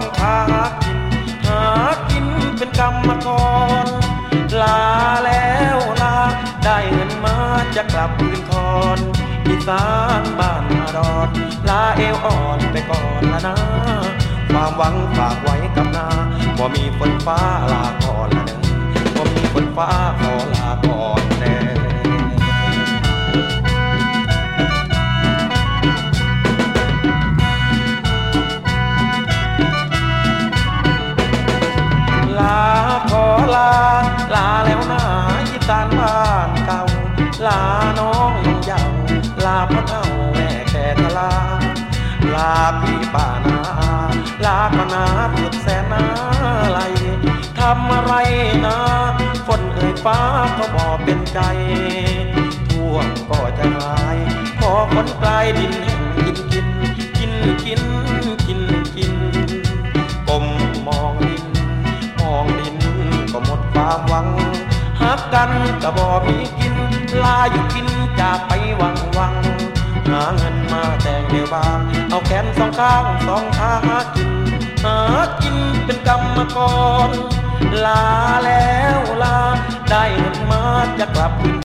ขาหากินเป็นกรรมกรลาแล้วลาได้เงินมาจะกลับคืนทอนอีสานบ้านนาดอนลาเอวอ่อนไปก่อนละนะความหวังฝากไว้กับนาบ่มีฝนฟ้าลาก่อนละเด้อบ่มีฝนฟ้าขอลาก่อนแน่ลาขอลาแล้วนะอีสานบ้านเก่าลาน้องเยาลาพ่อเฒ่าแม่แก่ทลาลาพี่ป้านาลาก็นาสุดแสนนาไหลทำอะไรนะฝนเอ่ยฟ้าก็บอกเป็นใจท่วงก็จะหายขอคนปลายดินแห่งกินก้มมองดินก็หมดความหวังหักกันก็บ่มีกินลาอยู่กินจากไปหวังหาเงินมาแต่งเดียวบางเอาแขนสองข้างสองขาหากินเป็นกรรมกรลาแล้วลาได้เงินมาจะกลับคืน